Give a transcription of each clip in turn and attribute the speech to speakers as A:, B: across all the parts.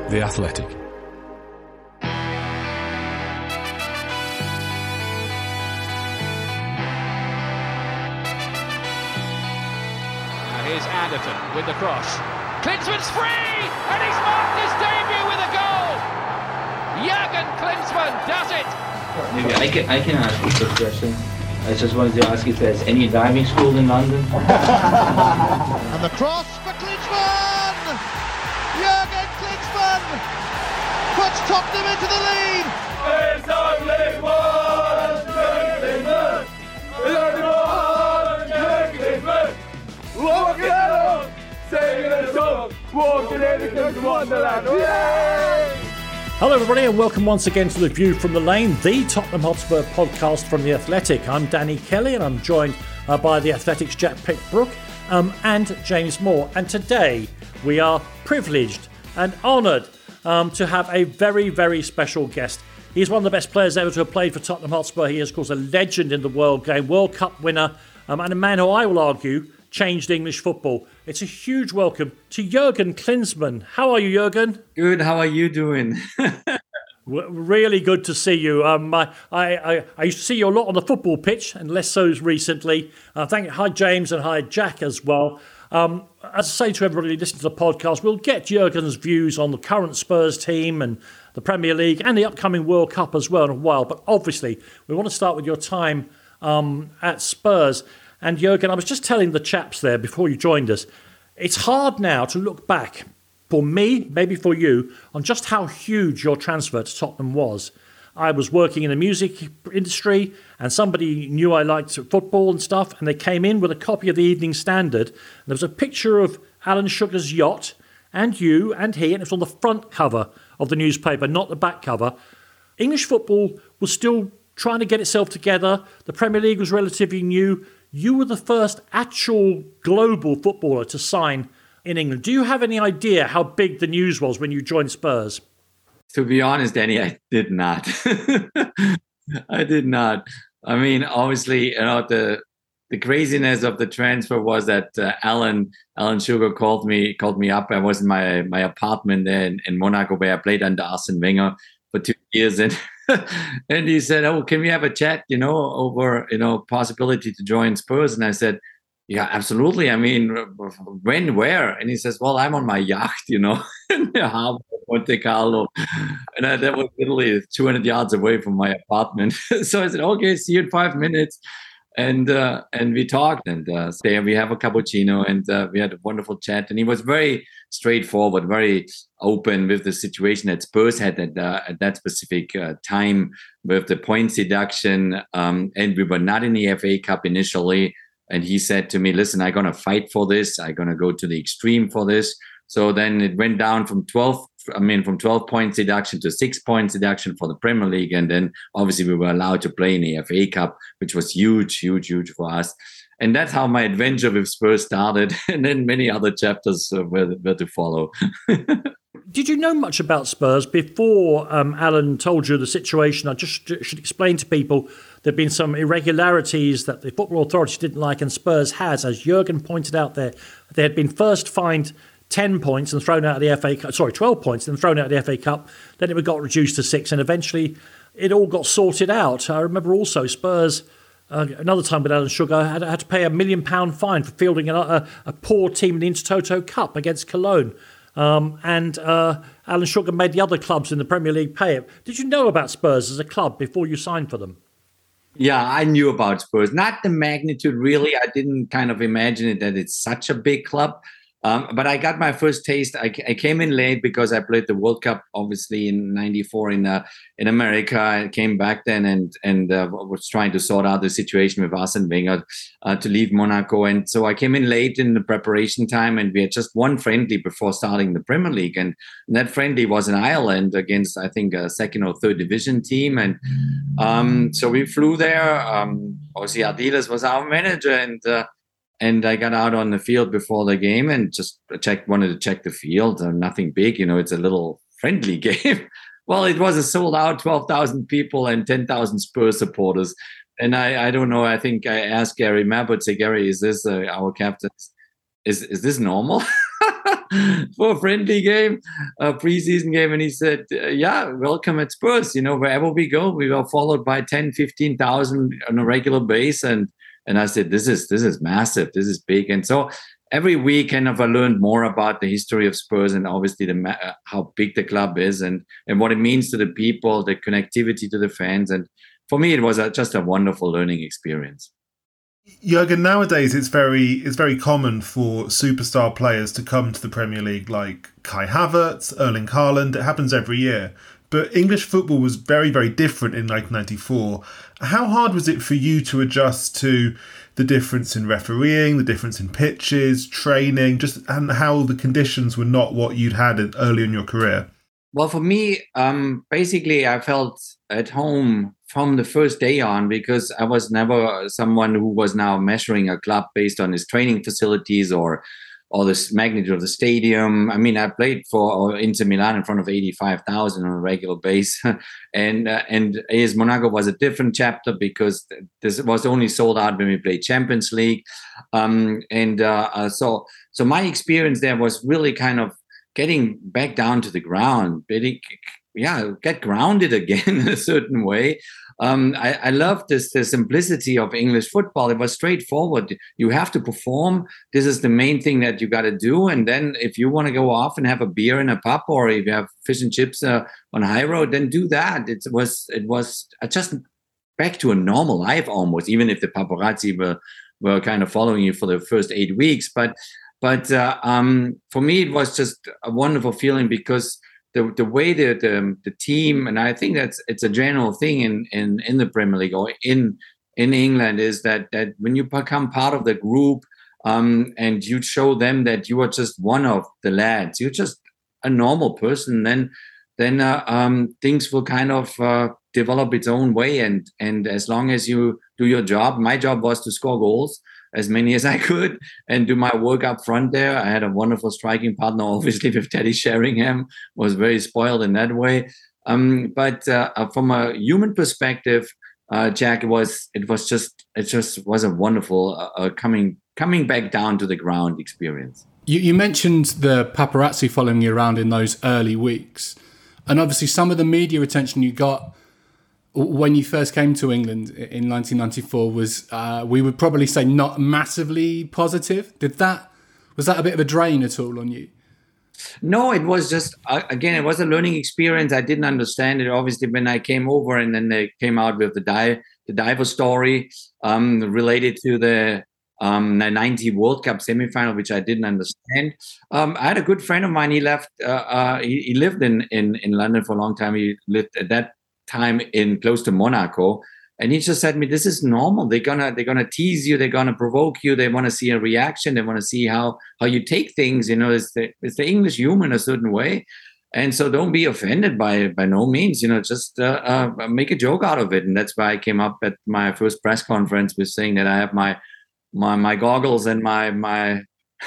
A: The Athletic.
B: Here's Anderton with the cross. Klinsmann's free, and he's marked his debut with a goal. Jurgen Klinsmann does it.
C: Maybe I can ask you a question. I just wanted to ask if there's any diving school in London.
D: And the cross for Klinsmann. Jurgen Klinsmann puts Tottenham into the lead.
E: There's only one Klinsmann. There's only one Klinsmann. Walking along, singing a song, walking into Wonderland. Yay!
F: Hello everybody and welcome once again to The View from the Lane, the Tottenham Hotspur podcast from The Athletic. I'm Danny Kelly and I'm joined by The Athletic's Jack Pickbrook and James Moore. And today we are privileged and honoured to have a very, very special guest. He's one of the best players ever to have played for Tottenham Hotspur. He is, of course, a legend in the world game, World Cup winner, and a man who I will argue changed English football. It's a huge welcome to Jurgen Klinsmann. How are you, Jurgen?
C: Good. How are you doing?
F: Really good to see you. I used to see you a lot on the football pitch, and less so recently. Hi, James, and hi, Jack, as well. As I say to everybody listening to the podcast, we'll get Jurgen's views on the current Spurs team and the Premier League and the upcoming World Cup as well in a while. But obviously, we want to start with your time at Spurs. And Jurgen, I was just telling the chaps there before you joined us, it's hard now to look back, for me, maybe for you, on just how huge your transfer to Tottenham was. I was working in the music industry and somebody knew I liked football and stuff, and they came in with a copy of the Evening Standard. And there was a picture of Alan Sugar's yacht and you and he, and it was on the front cover of the newspaper, not the back cover. English football was still trying to get itself together. The Premier League was relatively new. You were the first actual global footballer to sign in England. Do you have any idea how big the news was when you joined Spurs?
C: To be honest, Danny, I did not. I did not. I mean, obviously, the craziness of the transfer was that Alan Sugar called me up. I was in my apartment there in Monaco where I played under Arsene Wenger for 2 years, and and he said, "Oh, can we have a chat? Over possibility to join Spurs?" And I said, "Yeah, absolutely. I mean, when, where?" And he says, "Well, I'm on my yacht, in the harbor of Monte Carlo," and that was literally 200 yards away from my apartment. So I said, "Okay, see you in 5 minutes." And we talked, and there we have a cappuccino, and we had a wonderful chat. And he was very straightforward, very open with the situation that Spurs had at that specific time with the points deduction, and we were not in the FA Cup initially. And he said to me, "Listen, I'm going to fight for this. I'm going to go to the extreme for this." So then it went down from 12 points deduction to 6 points deduction for the Premier League. And then obviously we were allowed to play in the FA Cup, which was huge, huge, huge for us. And that's how my adventure with Spurs started. And then many other chapters were to follow.
F: Did you know much about Spurs before Alan told you the situation? I just should explain to people there have been some irregularities that the Football Authority didn't like, and Spurs has, as Jurgen pointed out there. They had been first fined 10 points and thrown out of the FA Cup. 12 points and thrown out of the FA Cup. Then it got reduced to 6, and eventually it all got sorted out. I remember also Spurs, another time with Alan Sugar, had to pay £1 million fine for fielding a poor team in the Intertoto Cup against Cologne. And Alan Sugar made the other clubs in the Premier League pay it. Did you know about Spurs as a club before you signed for them?
C: Yeah, I knew about Spurs. Not the magnitude, really. I didn't kind of imagine it that it's such a big club. But I got my first taste. I came in late because I played the World Cup, obviously, in '94 in America. I came back then and was trying to sort out the situation with Arsene Wenger to leave Monaco. And so I came in late in the preparation time, and we had just one friendly before starting the Premier League. And that friendly was in Ireland against, I think, a second or third division team. And so we flew there. Obviously, Ardiles was our manager, and I got out on the field before the game and just wanted to check the field. Nothing big, it's a little friendly game. Well, it was a sold out 12,000 people and 10,000 Spurs supporters. And I don't know, I think I asked Gary Mabbutt, say, "Gary, is this our captain? Is this normal?" for a friendly game, a preseason game. And he said, yeah, welcome at Spurs. Wherever we go, we were followed by 10, 15,000 on a regular base. And I said, this is massive. This is big. And so every week I learned more about the history of Spurs and obviously how big the club is and what it means to the people, the connectivity to the fans. And for me, it was just a wonderful learning experience.
A: Jürgen, nowadays it's very common for superstar players to come to the Premier League, like Kai Havertz, Erling Haaland. It happens every year. But English football was very, very different in 1994. How hard was it for you to adjust to the difference in refereeing, the difference in pitches, training, and how the conditions were not what you'd had early in your career?
C: Well, for me, basically, I felt at home from the first day on because I was never someone who was now measuring a club based on his training facilities or the magnitude of the stadium. I mean, I played for Inter Milan in front of 85,000 on a regular base. and AS Monaco was a different chapter because this was only sold out when we played Champions League. So my experience there was really kind of getting back down to the ground, get grounded again in a certain way. I love the simplicity of English football. It was straightforward. You have to perform. This is the main thing that you got to do. And then if you want to go off and have a beer in a pub, or if you have fish and chips on High Road, then do that. It was just back to a normal life almost, even if the paparazzi were kind of following you for the first 8 weeks. But for me, it was just a wonderful feeling because the way the team, and I think it's a general thing in the Premier League or in England, is that when you become part of the group and you show them that you are just one of the lads, you're just a normal person, then things will kind of develop its own way. And as long as you do your job, my job was to score goals, as many as I could, and do my work up front there. I had a wonderful striking partner, obviously, with Teddy Sheringham. Was very spoiled in that way. But from a human perspective, Jack, it just was a wonderful coming back down to the ground experience.
G: You mentioned the paparazzi following you around in those early weeks, and obviously some of the media attention you got when you first came to England in 1994 was, we would probably say, not massively positive. Was that a bit of a drain at all on you?
C: No, it was just, again, it was a learning experience. I didn't understand it, obviously, when I came over, and then they came out with the diver story related to the 90 World Cup semifinal, which I didn't understand. I had a good friend of mine. He left. He lived in London for a long time. He lived at that time in close to Monaco, and he just said to me, this is normal. They're gonna tease you, they're gonna provoke you, they want to see a reaction, they want to see how you take things. It's the English humor in a certain way, and so don't be offended by no means. Just make a joke out of it. And that's why I came up at my first press conference with saying that I have my goggles and my my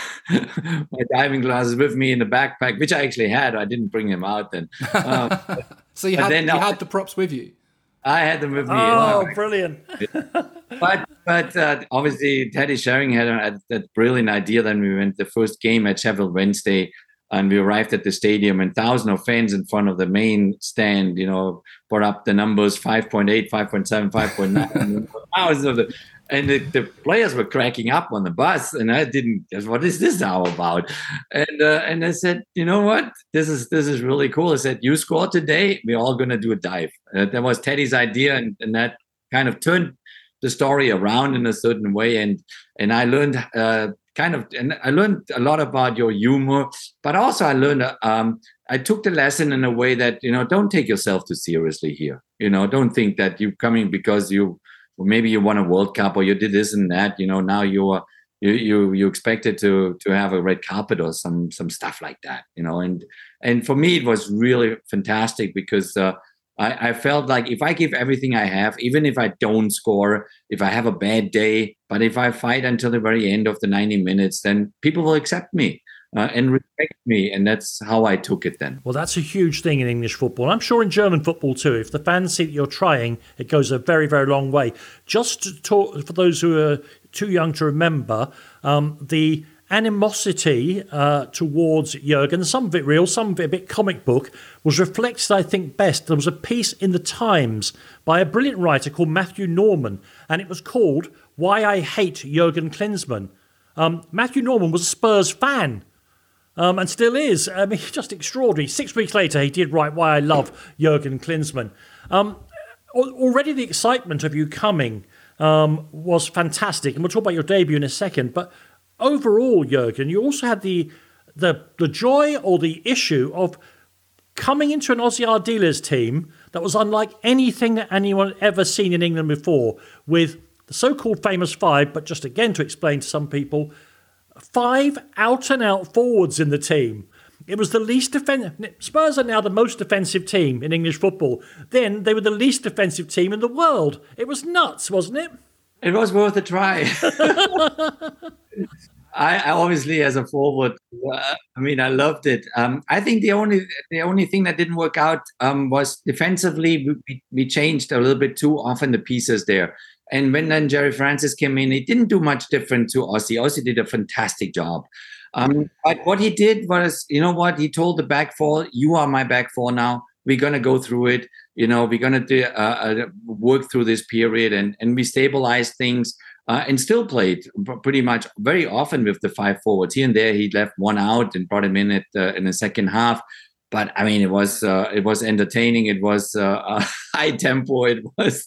C: diving glasses with me in the backpack, which I actually had. I didn't bring them out then.
G: So you had the props with you?
C: I had them with me.
F: Oh, brilliant.
C: But obviously Teddy Sheringham had that brilliant idea. Then we went the first game at Sheffield Wednesday, and we arrived at the stadium, and thousands of fans in front of the main stand, brought up the numbers 5.8, 5.7, 5.9. Thousands of them. And the players were cracking up on the bus, and I didn't. What is this now about? And I said, you know what? This is really cool. I said, you scored today. We're all going to do a dive. That was Teddy's idea, and that kind of turned the story around in a certain way. And I learned I learned a lot about your humor, but also I learned. I took the lesson in a way that don't take yourself too seriously here. Don't think that you're coming because maybe you won a World Cup or you did this and that, now you expected to have a red carpet or some stuff like that, and for me, it was really fantastic because I felt like if I give everything I have, even if I don't score, if I have a bad day, but if I fight until the very end of the 90 minutes, then people will accept me. And respect me, and that's how I took it then.
F: Well, that's a huge thing in English football. I'm sure in German football too. If the fans see that you're trying, it goes a very, very long way. Just to talk, for those who are too young to remember, the animosity towards Jurgen, some of it real, some of it a bit comic book, was reflected, I think, best. There was a piece in the Times by a brilliant writer called Matthew Norman, and it was called Why I Hate Jurgen Klinsmann. Matthew Norman was a Spurs fan. And still is. I mean, just extraordinary. 6 weeks later, he did write Why I Love Jurgen Klinsmann. Already the excitement of you coming was fantastic. And we'll talk about your debut in a second. But overall, Jurgen, you also had the joy or the issue of coming into an Ossie Ardiles team that was unlike anything that anyone had ever seen in England before, with the so-called famous five, but just again to explain to some people, 5 out-and-out forwards in the team. It was the least defensive. Spurs are now the most defensive team in English football. Then they were the least defensive team in the world. It was nuts, wasn't it?
C: It was worth a try. I obviously, as a forward, I loved it. I think the only thing that didn't work out was defensively. We changed a little bit too often the pieces there. And when then Jerry Francis came in, he didn't do much different to Ossie. Ossie did a fantastic job. But what he did was, you know what? He told the back four, you are my back four now. We're going to go through it. We're going to work through this period. And we stabilized things and still played pretty much very often with the 5 forwards. Here and there, he left one out and brought him in in the second half. But I mean, it was entertaining. It was high tempo. It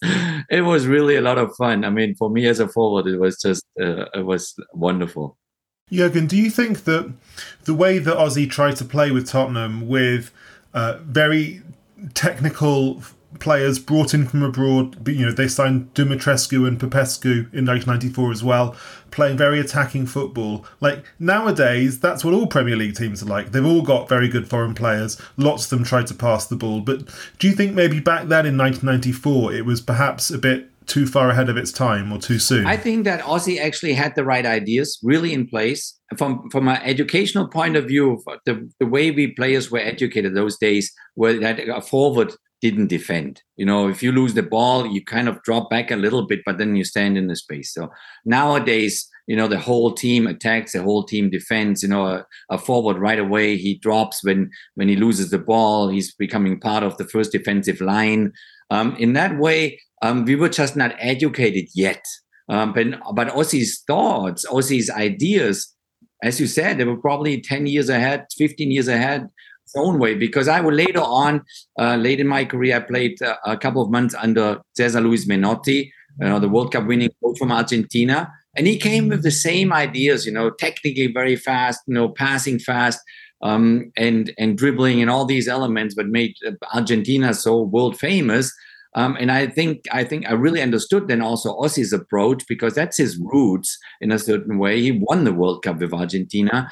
C: was really a lot of fun. I mean, for me as a forward, it was just it was wonderful.
A: Jurgen, do you think that the way that Ossie tried to play with Tottenham, with very technical players brought in from abroad, they signed Dumitrescu and Popescu in 1994 as well, playing very attacking football. Like, nowadays, that's what all Premier League teams are like. They've all got very good foreign players. Lots of them try to pass the ball. But do you think maybe back then in 1994, it was perhaps a bit too far ahead of its time or too soon?
C: I think that Ossie actually had the right ideas really in place. From an educational point of view, the way we players were educated those days, were that a forward didn't defend. If you lose the ball, you kind of drop back a little bit, but then you stand in the space. So nowadays, the whole team attacks, the whole team defends. A forward right away, he drops when he loses the ball. He's becoming part of the first defensive line. In that way, we were just not educated yet. But Ossie's thoughts, Ossie's ideas, as you said, they were probably 10 years ahead, 15 years ahead, its own way. Because I will later on, late in my career, I played a couple of months under Cesar Luis Menotti, the World Cup winning coach from Argentina. And he came with the same ideas, technically very fast, passing fast, and dribbling and all these elements, but made Argentina so world famous. And I think I really understood then also Ossie's approach, because that's his roots in a certain way. He won the World Cup with Argentina,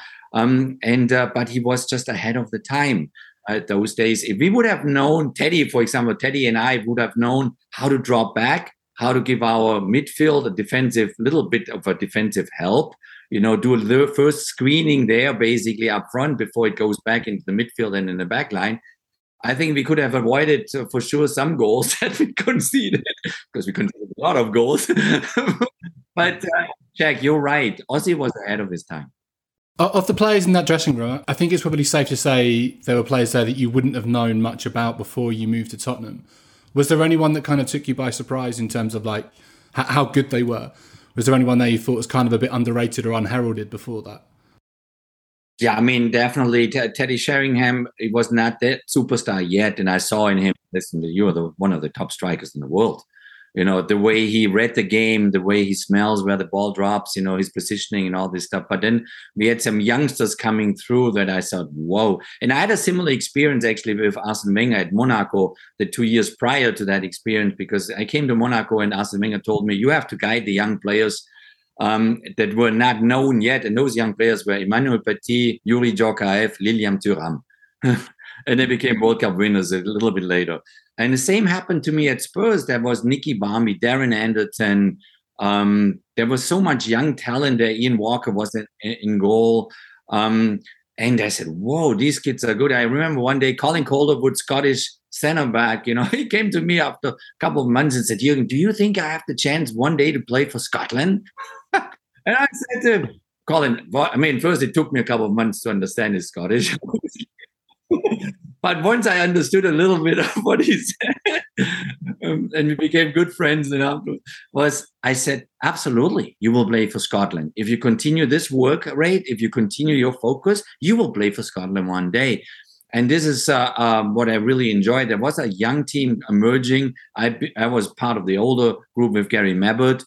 C: but he was just ahead of the time those days. If we would have known, Teddy, for example, Teddy and I would have known how to drop back, how to give our midfield a little bit of a defensive help, do the first screening there basically up front before it goes back into the midfield and in the back line. I think we could have avoided for sure some goals that we conceded, because we conceded a lot of goals. But Jack, you're right. Ossie was ahead of his time.
G: Of the players in that dressing room, I think it's probably safe to say there were players there that you wouldn't have known much about before you moved to Tottenham. Was there anyone that kind of took you by surprise in terms of like how good they were? Was there anyone there you thought was kind of a bit underrated or unheralded before that?
C: Yeah, I mean, definitely Teddy Sheringham. He was not that superstar yet, and I saw in him, listen, you're one of the top strikers in the world. The way he read the game, the way he smells where the ball drops, his positioning and all this stuff. But then we had some youngsters coming through that I thought, whoa. And I had a similar experience actually with Arsene Wenger at Monaco the 2 years prior to that experience, because I came to Monaco and Arsene Wenger told me, you have to guide the young players that were not known yet. And those young players were Emmanuel Petit, Yuri Djorkaeff, Lilian Thuram. And they became World Cup winners a little bit later. And the same happened to me at Spurs. There was Nicky Barmby, Darren Anderton. There was so much young talent there. Ian Walker was in goal. And I said, whoa, these kids are good. I remember one day Colin Calderwood, Scottish centre back, he came to me after a couple of months and said, Jürgen, do you think I have the chance one day to play for Scotland? And I said to him, Colin, I mean, first it took me a couple of months to understand his Scottish. But once I understood a little bit of what he said, and we became good friends, I said, absolutely, you will play for Scotland. If you continue this work rate, if you continue your focus, you will play for Scotland one day. And this is what I really enjoyed. There was a young team emerging. I was part of the older group with Gary Mabbott,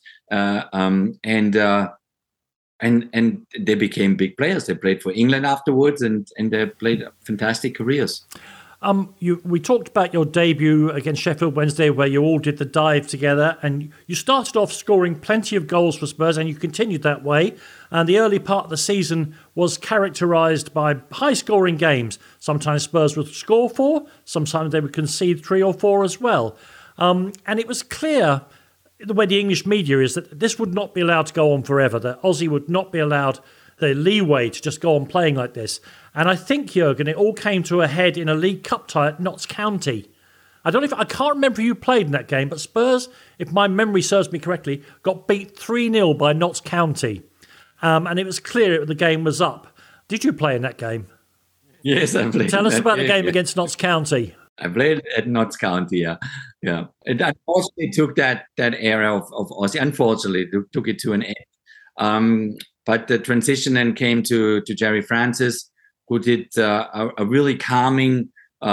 C: and they became big players. They played for England afterwards, and they played fantastic careers.
F: We talked about your debut against Sheffield Wednesday, where you all did the dive together, and you started off scoring plenty of goals for Spurs, and you continued that way. And the early part of the season was characterised by high-scoring games. Sometimes Spurs would score 4, sometimes they would concede 3 or 4 as well. And it was clear, the way the English media is, that this would not be allowed to go on forever, that Aussie would not be allowed the leeway to just go on playing like this. And I think, Jurgen, it all came to a head in a League Cup tie at Notts County. I can't remember who played in that game, but Spurs, if my memory serves me correctly, got beat 3-0 by Notts County. And it was clear the game was up. Did you play in that game?
C: Yes, I played.
F: Tell us about the game against Notts County.
C: I played at Notts County, yeah. It unfortunately took that era of Aussie. Unfortunately, took it to an end. But the transition then came to Gerry Francis, who did a really calming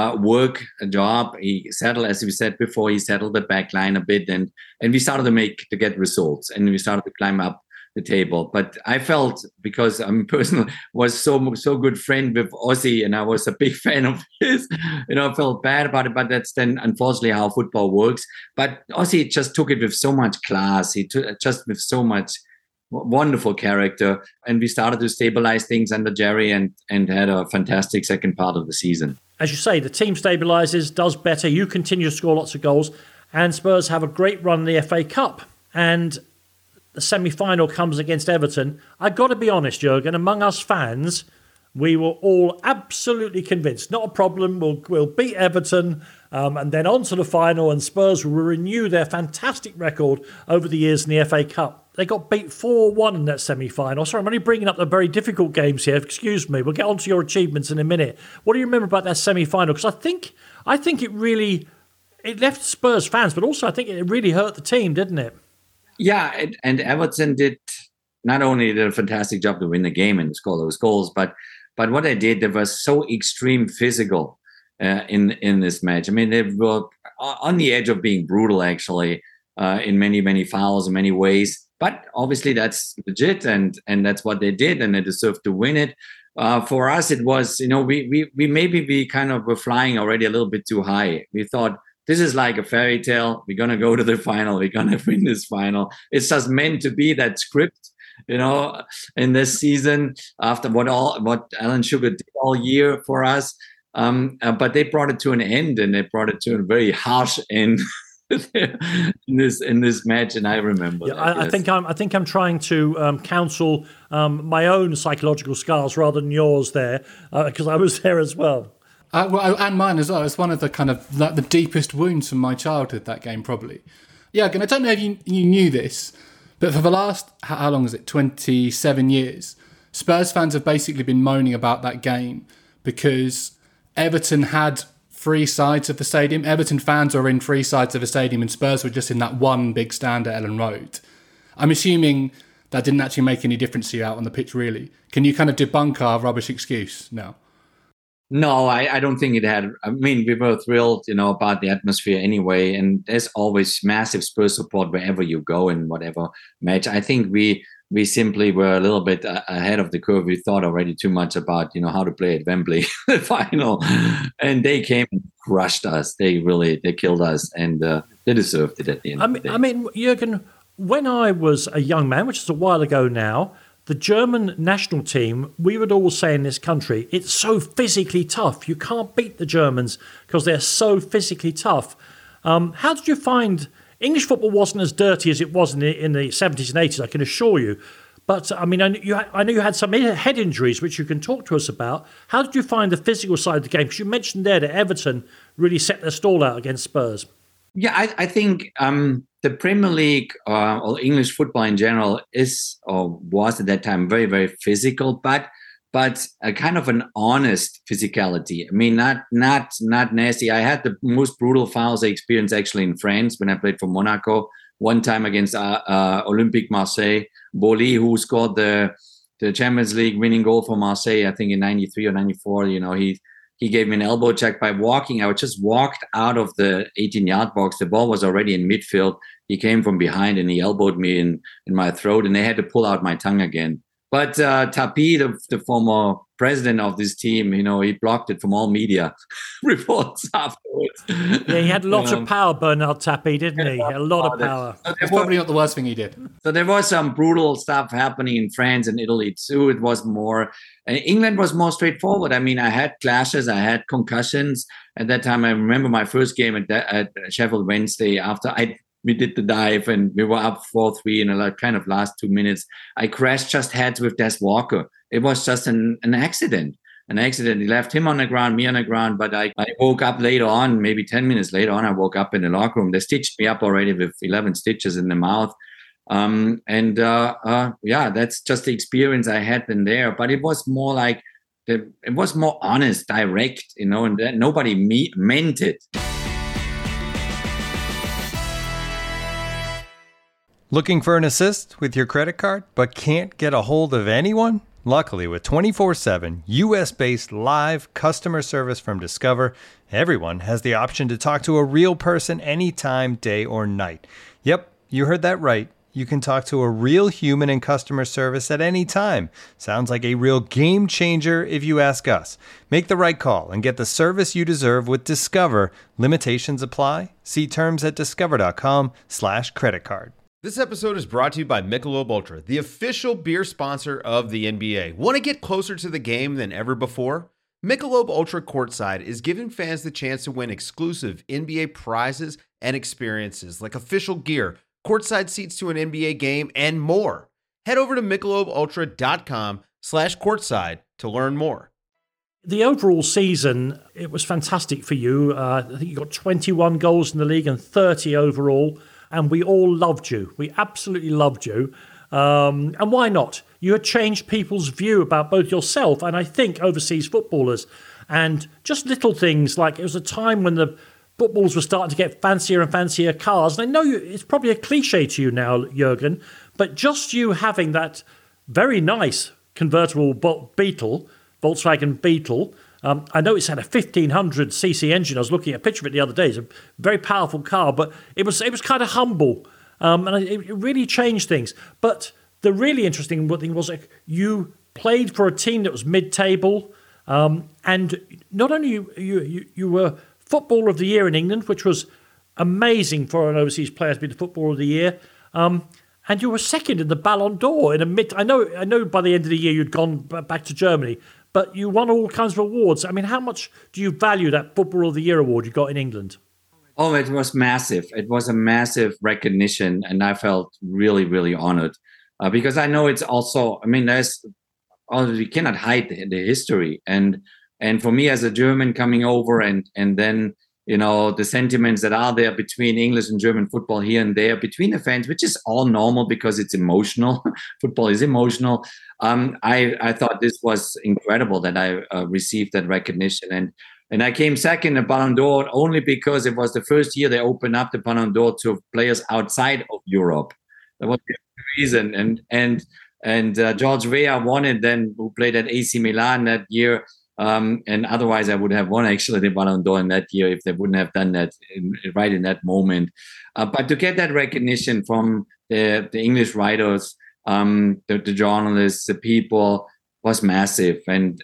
C: job. He settled, as we said before, he settled the back line a bit, and we started to get results, and we started to climb up the table. But I felt, because I'm personally was so good friend with Aussie, and I was a big fan of his, I felt bad about it. But that's then unfortunately how football works. But Aussie just took it with so much class. He took just with so much wonderful character, and we started to stabilize things under Gerry, and had a fantastic second part of the season. As
F: you say, the team stabilizes, does better. You continue to score lots of goals, and Spurs have a great run in the FA Cup. And the semi-final comes against Everton. I've got to be honest, Jurgen, among us fans, we were all absolutely convinced. Not a problem. We'll beat Everton, and then on to the final, and Spurs will renew their fantastic record over the years in the FA Cup. They got beat 4-1 in that semi-final. Sorry, I'm only bringing up the very difficult games here. Excuse me. We'll get on to your achievements in a minute. What do you remember about that semi-final? Because I think it left Spurs fans, but also I think it really hurt the team, didn't it?
C: Yeah, and Everton did not only did a fantastic job to win the game and score those goals, but what they did, they were so extreme physical in this match. I mean, they were on the edge of being brutal, actually, in many fouls, in many ways. But obviously that's legit, and that's what they did, and they deserved to win it. For us, it was, we kind of were flying already a little bit too high. We thought, this is like a fairy tale. We're going to go to the final. We're going to win this final. It's just meant to be that script, in this season, after what Alan Sugar did all year for us. But they brought it to an end, and they brought it to a very harsh end. in this match, and I remember.
F: Yeah, I think I'm trying to counsel my own psychological scars rather than yours there, because I was there as well.
G: And mine as well. It's one of the kind of the deepest wounds from my childhood, that game, probably. Yeah, and I don't know if you knew this, but for the last, how long is it, 27 years, Spurs fans have basically been moaning about that game because Everton had 3 sides of the stadium. Everton fans are in 3 sides of the stadium, and Spurs were just in that one big stand at Ellen Road. I'm assuming that didn't actually make any difference to you out on the pitch, really. Can you kind of debunk our rubbish excuse now?
C: No, I don't think it had. I mean, we were thrilled, about the atmosphere anyway, and there's always massive Spurs support wherever you go in whatever match. I think we simply were a little bit ahead of the curve. We thought already too much about, how to play at Wembley, the final, and they came and crushed us. They killed us, and they deserved it at the end of the day.
F: I mean, Jurgen, when I was a young man, which is a while ago now, the German national team, we would all say in this country, it's so physically tough. You can't beat the Germans because they're so physically tough. How did you find... English football wasn't as dirty as it was in the 70s and 80s, I can assure you. But, I mean, I know you had some head injuries, which you can talk to us about. How did you find the physical side of the game? Because you mentioned there that Everton really set their stall out against Spurs.
C: Yeah, I think the Premier League or English football in general is or was at that time very, very physical, but a kind of an honest physicality. I mean, not nasty. I had the most brutal fouls I experienced actually in France when I played for Monaco. One time against Olympique Marseille, Boli, who scored the Champions League winning goal for Marseille, I think in 93 or 94, he gave me an elbow check by walking. I just walked out of the 18-yard box. The ball was already in midfield. He came from behind and he elbowed me in my throat, and they had to pull out my tongue again. But Tapi, the former president of this team, he blocked it from all media reports afterwards.
F: Yeah, he had lots of power, Bernard Tapi, didn't he? He had a lot of power.
G: That's probably not the worst thing he did.
C: So there was some brutal stuff happening in France and Italy too. It was more, England was more straightforward. I mean, I had clashes, I had concussions. At that time, I remember my first game at Sheffield Wednesday after we did the dive and we were up 4-3 in the kind of last 2 minutes. I crashed just heads with Des Walker. It was just an accident. An accident. He left him on the ground, me on the ground. But I woke up later on, maybe 10 minutes later on, I woke up in the locker room. They stitched me up already with 11 stitches in the mouth. That's just the experience I had in there. But it was more like, it was more honest, direct, and that nobody meant it.
H: Looking for an assist with your credit card, but can't get a hold of anyone? Luckily, with 24/7 US-based live customer service from Discover, everyone has the option to talk to a real person anytime, day or night. Yep, you heard that right. You can talk to a real human in customer service at any time. Sounds like a real game changer if you ask us. Make the right call and get the service you deserve with Discover. Limitations apply. See terms at discover.com/creditcard.
I: This episode is brought to you by Michelob Ultra, the official beer sponsor of the NBA. Want to get closer to the game than ever before? Michelob Ultra Courtside is giving fans the chance to win exclusive NBA prizes and experiences like official gear, courtside seats to an NBA game, and more. Head over to MichelobUltra.com/courtside to learn more.
F: The overall season, it was fantastic for you. I think you got 21 goals in the league and 30 overall. And we all loved you. We absolutely loved you. And why not? You had changed people's view about both yourself and I think overseas footballers. And just little things like it was a time when the footballs were starting to get fancier and fancier cars. And I know it's probably a cliche to you now, Jurgen, but just you having that very nice convertible Beetle, Volkswagen Beetle. I know it's had a 1500cc engine. I was looking at a picture of it the other day. It's a very powerful car, but it was kind of humble, and it really changed things. But the really interesting thing was you played for a team that was mid-table, and not only you were Footballer of the Year in England, which was amazing for an overseas player to be the Footballer of the Year. And you were second in the Ballon d'Or in a mid. I know. By the end of the year, you'd gone back to Germany, but you won all kinds of awards. I mean, how much do you value that Footballer of the Year award you got in England?
C: Oh, it was massive. It was a massive recognition, and I felt really, really honored because I know it's also. I mean, we cannot hide the history, and for me as a German coming over, and then. The sentiments that are there between English and German football here and there between the fans, which is all normal because it's emotional. Football is emotional. I thought this was incredible that I received that recognition. And I came second at Ballon d'Or only because it was the first year they opened up the Ballon d'Or to players outside of Europe. That was the reason. And George Weah won it then, who played at AC Milan that year. And otherwise, I would have won actually the Ballon d'Or in that year if they wouldn't have done that right in that moment. But to get that recognition from the English writers, the journalists, the people was massive. And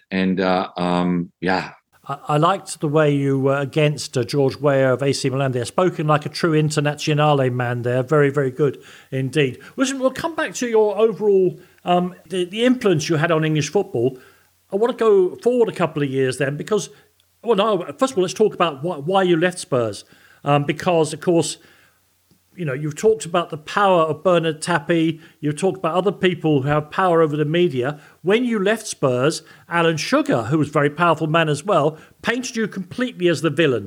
F: I liked the way you were against George Weah of AC Milan there. Spoken like a true internazionale man there. Very, very good indeed. Listen, we'll come back to your overall, the influence you had on English football. I want to go forward a couple of years then because, first of all, let's talk about why you left Spurs. Because, of course, you've talked about the power of Bernard Tapie. You've talked about other people who have power over the media. When you left Spurs, Alan Sugar, who was a very powerful man as well, painted you completely as the villain.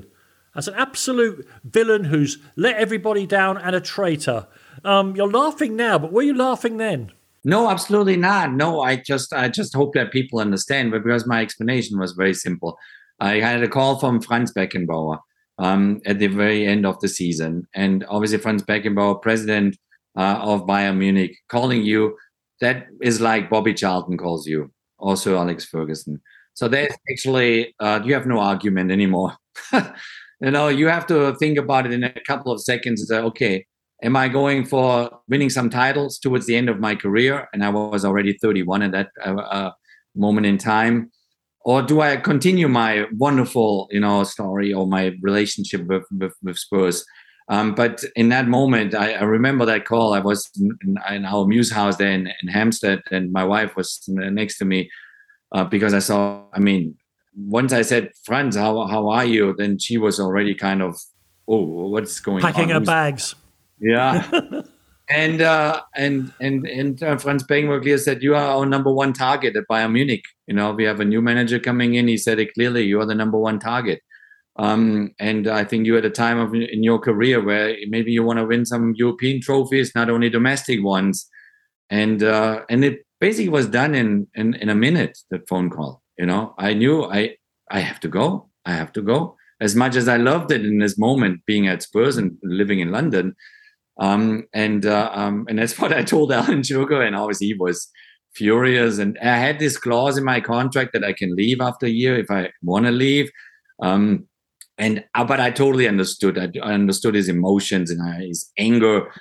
F: as an absolute villain who's let everybody down and a traitor. You're laughing now, but were you laughing then?
C: No, absolutely not. No, I just hope that people understand, but because my explanation was very simple. I had a call from Franz Beckenbauer at the very end of the season. And obviously Franz Beckenbauer, president of Bayern Munich, calling you, that is like Bobby Charlton calls you, or Sir Alex Ferguson. So there's actually, you have no argument anymore. You have to think about it in a couple of seconds and say, okay, am I going for winning some titles towards the end of my career? And I was already 31 at that moment in time. Or do I continue my wonderful, story or my relationship with Spurs? But in that moment, I remember that call. I was in our Muse house there in Hampstead, and my wife was next to me because I saw, once I said, Franz, how are you? Then she was already kind of, oh, what's going on?
F: Packing her bags.
C: Yeah. And Franz Beckenbauer said, you are our number one target at Bayern Munich. We have a new manager coming in. He said it clearly, you are the number one target. And I think you're at a time in your career where maybe you want to win some European trophies, not only domestic ones. And it basically was done in a minute, that phone call. I knew I have to go. I have to go. As much as I loved it in this moment, being at Spurs and living in London. And that's what I told Alan Sugar, and obviously he was furious. And I had this clause in my contract that I can leave after a year if I want to leave. But I totally understood. I understood his emotions and his anger.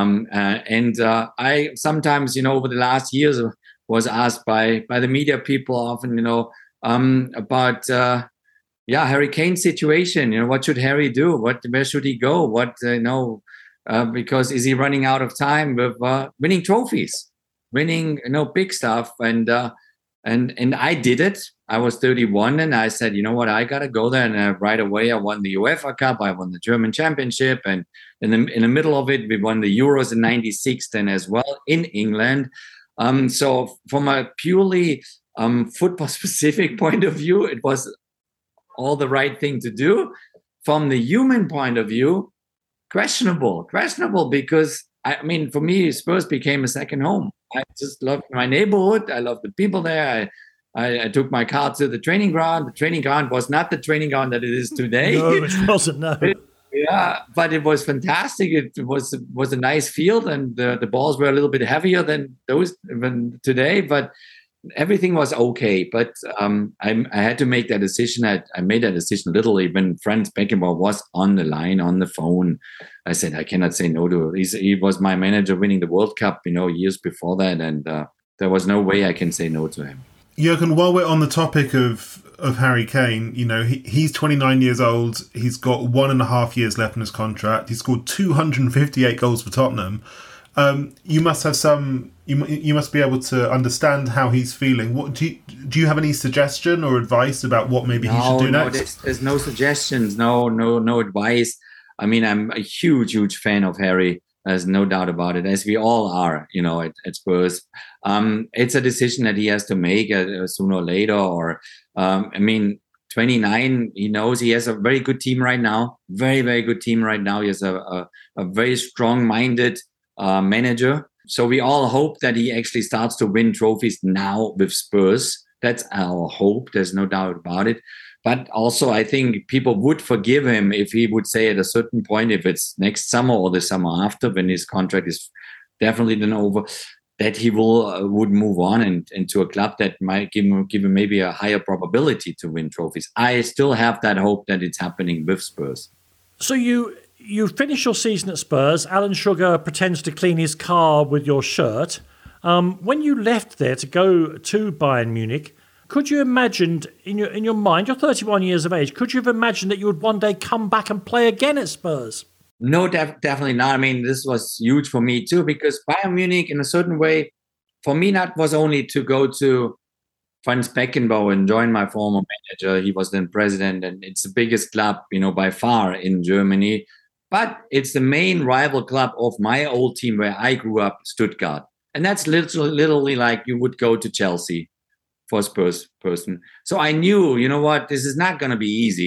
C: I sometimes, over the last years, was asked by the media people often, about Harry Kane's situation. What should Harry do? Where should he go? Because is he running out of time with winning trophies, winning big stuff? And I did it. I was 31, and I said, you know what, I gotta go there. And right away, I won the UEFA Cup, I won the German Championship, and in the middle of it, we won the Euros in '96 then as well in England. So from a purely football specific point of view, it was all the right thing to do. From the human point of view, questionable because for me, Spurs became a second home. I just loved my neighborhood. I loved the people there. I took my car to the training ground. The training ground was not the training ground that it is today.
F: No, it wasn't. No.
C: Yeah, but it was fantastic. It was a nice field, and the balls were a little bit heavier than today. But everything was okay. But I had to make that decision. I made that decision literally when Franz Beckenbauer was on the line, on the phone. I said, I cannot say no to it. He was my manager winning the World Cup, years before that. And there was no way I can say no to him.
A: Jürgen, while we're on the topic of Harry Kane, he's 29 years old. He's got 1.5 years left in his contract. He scored 258 goals for Tottenham. You must have you must be able to understand how he's feeling. What do you have any suggestion or advice about what maybe he should do next?
C: There's no suggestions, no advice. I'm a huge fan of Harry. There's no doubt about it, as we all are, at Spurs. It's a decision that he has to make sooner or later. Or 29, he knows he has a very good team right now. Very, very good team right now. He has a very strong-minded manager. So we all hope that he actually starts to win trophies now with Spurs. That's our hope. There's no doubt about it. But also, I think people would forgive him if he would say at a certain point, if it's next summer or the summer after, when his contract is definitely then over, that he would move on and to a club that might give him maybe a higher probability to win trophies. I still have that hope that it's happening with Spurs.
F: So you finish your season at Spurs. Alan Sugar pretends to clean his car with your shirt. When you left there to go to Bayern Munich, could you imagine in your mind, you're 31 years of age, could you have imagined that you would one day come back and play again at Spurs?
C: No, definitely not. This was huge for me too, because Bayern Munich, in a certain way, for me, that was only to go to Franz Beckenbauer and join my former manager. He was then president, and it's the biggest club, by far in Germany. But it's the main rival club of my old team where I grew up, Stuttgart. And that's literally like you would go to Chelsea for a Spurs person. So I knew, this is not going to be easy.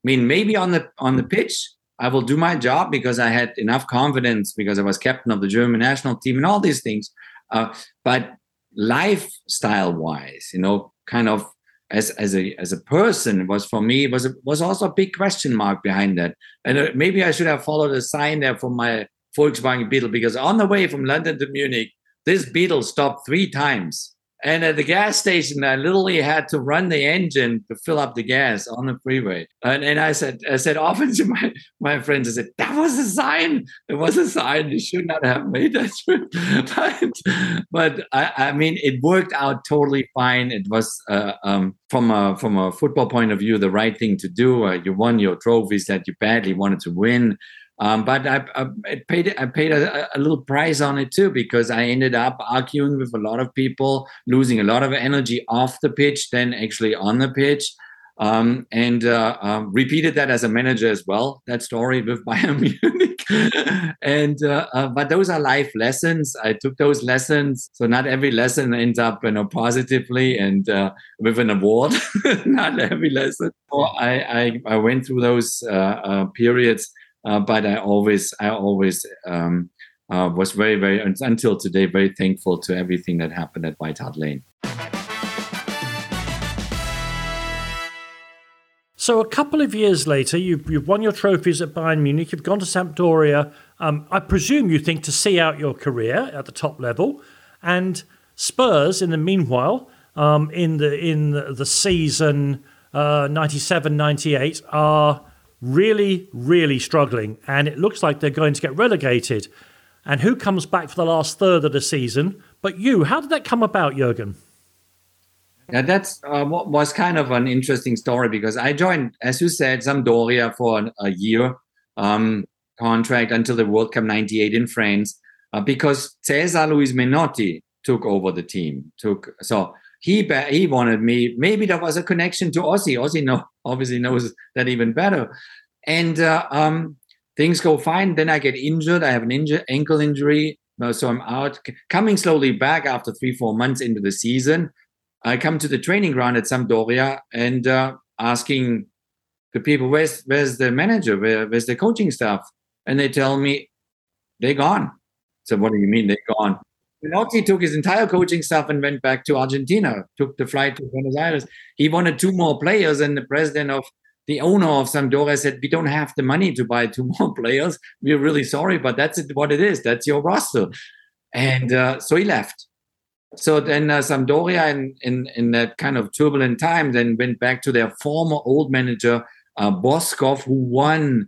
C: mean, maybe on the pitch, I will do my job because I had enough confidence because I was captain of the German national team and all these things. But lifestyle-wise, kind of as a person, was for me was also a big question mark behind that. And maybe I should have followed a sign there from my Volkswagen Beetle, because on the way from London to Munich, this Beetle stopped 3 times. And at the gas station, I literally had to run the engine to fill up the gas on the freeway. And I said often to my friends, I said, that was a sign. It was a sign. You should not have made that trip. But I mean, it worked out totally fine. It was, from a football point of view, the right thing to do. You won your trophies that you badly wanted to win. But I paid a little price on it too, because I ended up arguing with a lot of people, losing a lot of energy off the pitch than actually on the pitch, and repeated that as a manager as well, that story with Bayern Munich. And but those are life lessons. I took those lessons, so not every lesson ends up positively and with an award. Not every lesson. So I went through those periods. But I always was very, very, until today, very thankful to everything that happened at White Hart Lane.
F: So a couple of years later, you've won your trophies at Bayern Munich. You've gone to Sampdoria. I presume you think to see out your career at the top level, and Spurs, in the meanwhile, in the season 97-98, are really, really struggling, and it looks like they're going to get relegated. And who comes back for the last third of the season but you? How did that come about, Jürgen?
C: Yeah, that's what was kind of an interesting story, because I joined, as you said, Sampdoria for a year contract until the World Cup 98 in France, because Cesar Luis Menotti took over the team. So he wanted me. Maybe there was a connection to Ossi. Ossi obviously knows that even better. And things go fine. Then I get injured. I have an ankle injury. So I'm out. Coming slowly back after 3-4 months into the season, I come to the training ground at Sampdoria and asking the people, where's the manager? Where's the coaching staff? And they tell me, they're gone. So what do you mean they're gone? Menotti took his entire coaching staff and went back to Argentina, took the flight to Buenos Aires. He wanted 2 more players, and the owner of Sampdoria said, we don't have the money to buy 2 more players. We're really sorry, but that's what it is. That's your roster. And so he left. So then Sampdoria, in that kind of turbulent time, then went back to their former old manager, Boskov, who won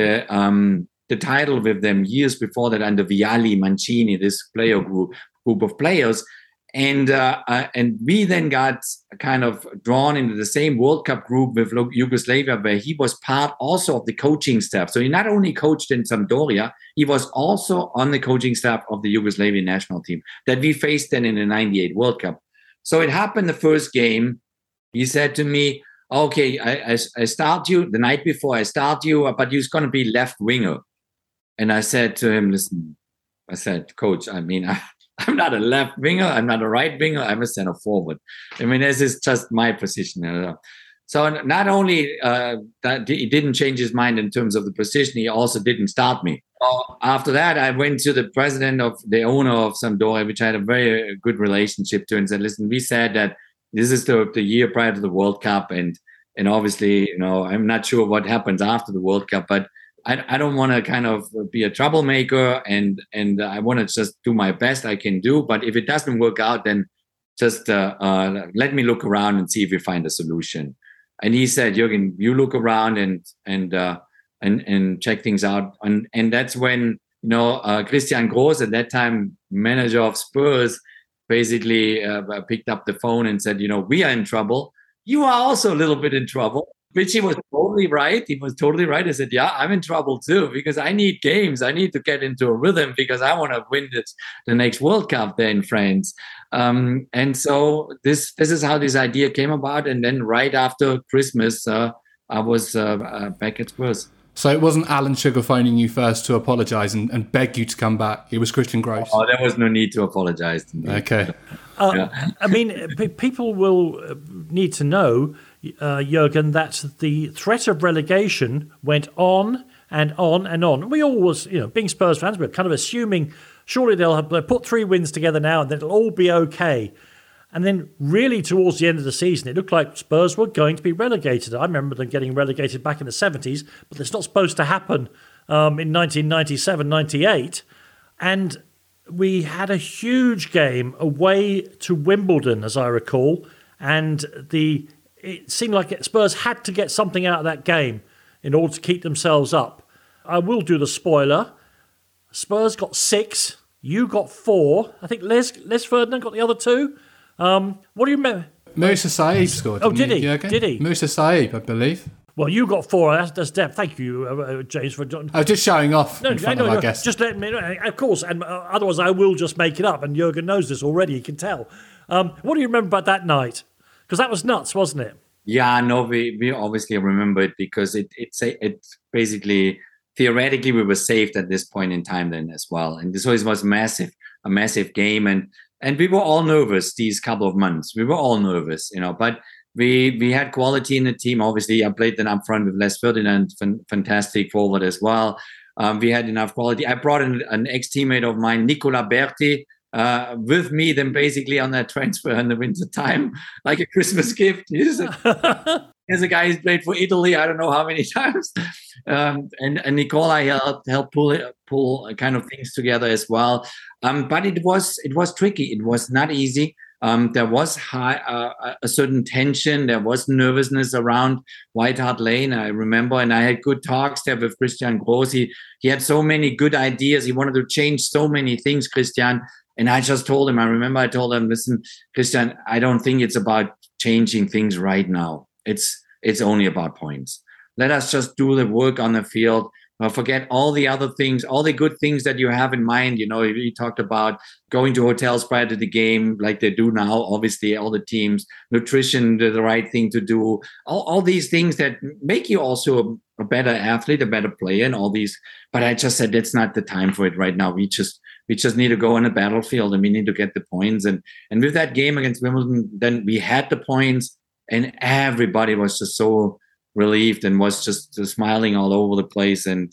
C: the title with them years before that under Vialli, Mancini, this player group of players. And we then got kind of drawn into the same World Cup group with Yugoslavia, where he was part also of the coaching staff. So he not only coached in Sampdoria, he was also on the coaching staff of the Yugoslavian national team that we faced then in the 98 World Cup. So it happened the first game. He said to me, okay, I start you the night before, I start you, but you're going to be left winger. And I said to him, listen, I said, Coach, I mean, I'm not a left winger. I'm not a right winger. I'm a center forward. I mean, this is just my position. So not only that he didn't change his mind in terms of the position, he also didn't start me. After that, I went to the the owner of Sampdoria, which I had a very good relationship to, and said, listen, we said that this is the year prior to the World Cup. And obviously, I'm not sure what happens after the World Cup, but I don't want to kind of be a troublemaker, and I want to just do my best I can do. But if it doesn't work out, then just let me look around and see if we find a solution. And he said, Jürgen, you look around and check things out. And that's when Christian Groß, at that time manager of Spurs, basically picked up the phone and said, we are in trouble. You are also a little bit in trouble. Which he was totally right. He was totally right. I said, yeah, I'm in trouble too, because I need games. I need to get into a rhythm because I want to win the next World Cup there in France. And so this is how this idea came about. And then right after Christmas, I was back at Spurs.
G: So it wasn't Alan Sugar phoning you first to apologise and beg you to come back. It was Christian Groß.
C: Oh, there was no need to apologise to me.
G: Okay.
F: I mean, people will need to know, Jurgen, that the threat of relegation went on and on and on. We always, being Spurs fans, we're kind of assuming surely they'll put 3 wins together now and then it'll all be okay. And then really towards the end of the season, it looked like Spurs were going to be relegated. I remember them getting relegated back in the 70s, but it's not supposed to happen in 1997-98. And we had a huge game away to Wimbledon, as I recall, and it seemed like Spurs had to get something out of that game in order to keep themselves up. I will do the spoiler. Spurs got 6, you got 4. I think Les Ferdinand got the other 2. What do you remember?
G: Musa Saib scored.
F: Oh, did he?
G: Jürgen?
F: Did he?
G: Musa Saib, I believe.
F: Well, you got 4. That's depth. Thank you, James, for.
G: I was just showing off in front of our guests.
F: Just let me know. Of course, and otherwise I will just make it up. And Jurgen knows this already. He can tell. What do you remember about that night? Because that was nuts, wasn't it?
C: Yeah, no, we obviously remember it because it basically theoretically we were saved at this point in time then as well, and so it was a massive game, and we were all nervous these couple of months. We were all nervous, but we had quality in the team. Obviously, I played then up front with Les Ferdinand, fantastic forward as well. We had enough quality. I brought in an ex-teammate of mine, Nicola Berti, with me then basically on that transfer in the winter time, like a Christmas gift. He's a guy who's played for Italy, I don't know how many times. And Nicola helped pull kind of things together as well. But it was tricky. It was not easy. There was a certain tension. There was nervousness around White Hart Lane. I remember, and I had good talks there with Christian Groß. He had so many good ideas. He wanted to change so many things, Christian. And I just told him, I told him, listen, Christian, I don't think it's about changing things right now. It's only about points. Let us just do the work on the field. Forget all the other things, all the good things that you have in mind. You talked about going to hotels prior to the game, like they do now, obviously, all the teams, nutrition, the right thing to do, all these things that make you also a better athlete, a better player, and all these. But I just said, that's not the time for it right now. We just need to go on a battlefield and we need to get the points. And with that game against Wimbledon, then we had the points and everybody was just so relieved and was just smiling all over the place. And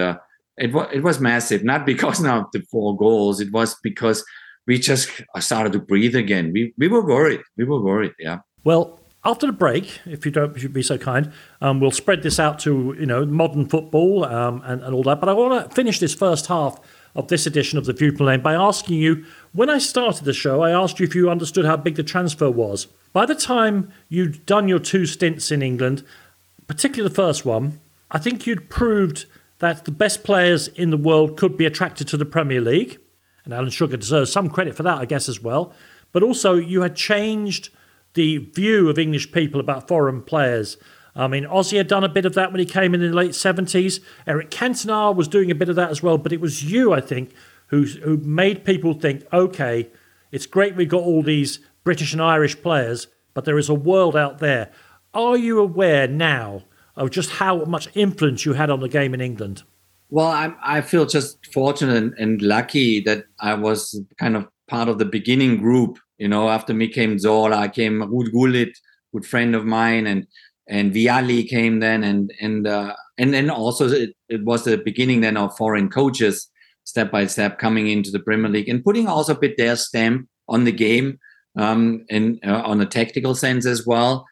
C: it was massive, not because now of the 4 goals. It was because we just started to breathe again. We were worried. Yeah.
F: Well, after the break, if you'd be so kind, we'll spread this out to, modern football and all that. But I want to finish this first half of this edition of The View from Lane by asking you, when I started the show, I asked you if you understood how big the transfer was. By the time you'd done your 2 stints in England, particularly the first one, I think you'd proved that the best players in the world could be attracted to the Premier League. And Alan Sugar deserves some credit for that, I guess, as well. But also, you had changed the view of English people about foreign players. I mean, Ozzy had done a bit of that when he came in the late 70s. Eric Cantona was doing a bit of that as well. But it was you, I think, who made people think, OK, it's great we've got all these British and Irish players, but there is a world out there. Are you aware now of just how much influence you had on the game in England?
C: Well, I feel just fortunate and lucky that I was kind of part of the beginning group. After me came Zola, came Ruud Gullit, good friend of mine, and Vialli came then, and then also it was the beginning then of foreign coaches, step by step coming into the Premier League and putting also a bit their stamp on the game, and on a tactical sense as well.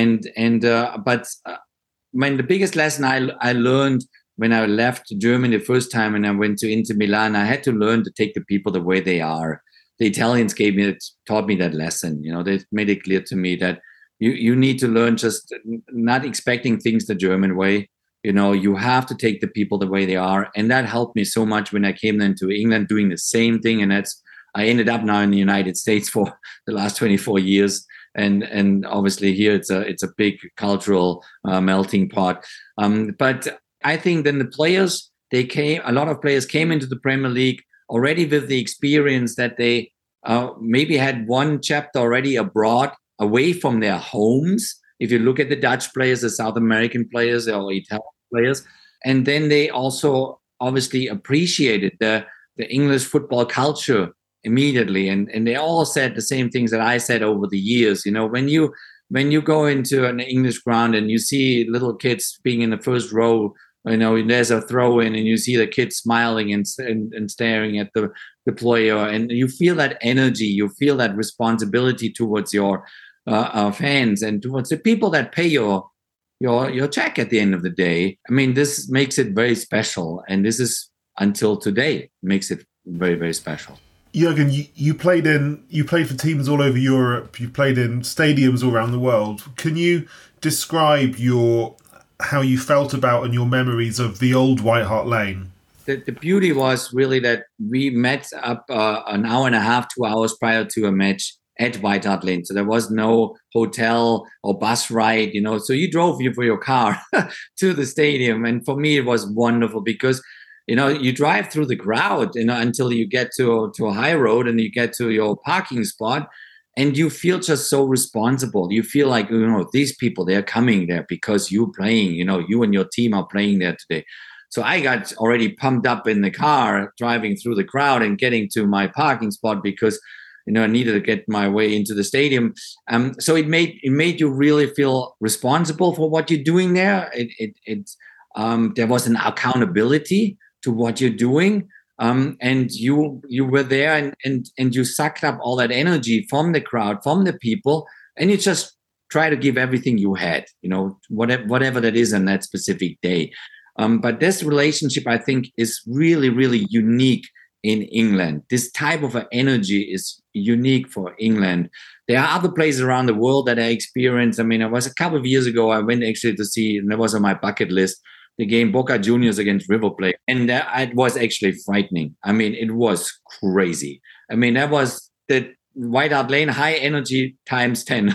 C: But the biggest lesson I learned when I left Germany the first time and I went to Inter Milan, I had to learn to take the people the way they are. The Italians taught me that lesson. They made it clear to me that you need to learn just not expecting things the German way. You have to take the people the way they are. And that helped me so much when I came then to England doing the same thing. And I ended up now in the United States for the last 24 years. And obviously here it's a big cultural melting pot. But I think then the players, a lot of players came into the Premier League already with the experience that they maybe had one chapter already abroad, away from their homes. If you look at the Dutch players, the South American players, or Italian players, and then they also obviously appreciated the English football culture immediately, and they all said the same things that I said over the years. When you when you go into an English ground and you see little kids being in the first row, there's a throw in and you see the kids smiling and staring at the player, and you feel that energy, you feel that responsibility towards your fans and towards the people that pay your check at the end of the day. I mean, this makes it very special, and this is until today makes it very, very special.
A: Jurgen, you played for teams all over Europe. You played in stadiums all around the world. Can you describe how you felt about and your memories of the old White Hart Lane?
C: The beauty was really that we met up an hour and a half, 2 hours prior to a match at White Hart Lane. So there was no hotel or bus ride, So you drove for your car to the stadium. And for me, it was wonderful because you drive through the crowd, until you get to a high road and you get to your parking spot, and you feel just so responsible. You feel like, these people, they're coming there because you're playing, you and your team are playing there today. So I got already pumped up in the car, driving through the crowd and getting to my parking spot because, I needed to get my way into the stadium. So it made you really feel responsible for what you're doing there. There was an accountability to what you're doing, and you were there, and you sucked up all that energy from the crowd, from the people, and you just try to give everything you had, whatever that is on that specific day. But this relationship, I think, is really, really unique in England. This type of energy is unique for England. There are other places around the world that I experienced. I mean, it was a couple of years ago, I went actually to see, and that was on my bucket list, the game Boca Juniors against River Plate. And it was actually frightening. I mean, it was crazy. I mean, that was the White Hart Lane high energy times 10.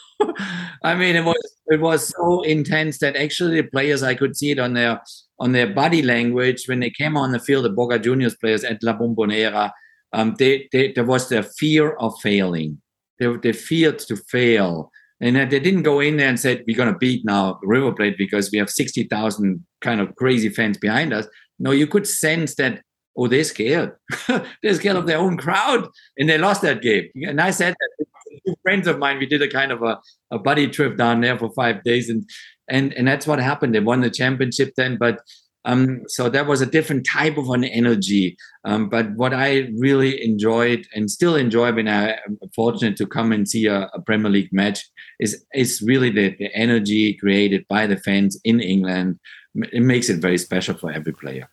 C: I mean, it was so intense that actually the players, I could see it on their body language when they came on the field, the Boca Juniors players at La Bombonera. There was the fear of failing. They feared to fail. And they didn't go in there and said, we're going to beat now River Plate because we have 60,000 kind of crazy fans behind us. No, you could sense that, they're scared. They're scared of their own crowd. And they lost that game. And I said that to 2 friends of mine, we did a kind of a buddy trip down there for 5 days. And that's what happened. They won the championship then. But so that was a different type of an energy. But what I really enjoyed and still enjoy when I'm fortunate to come and see a Premier League match is really the energy created by the fans in England. It makes it very special for every player.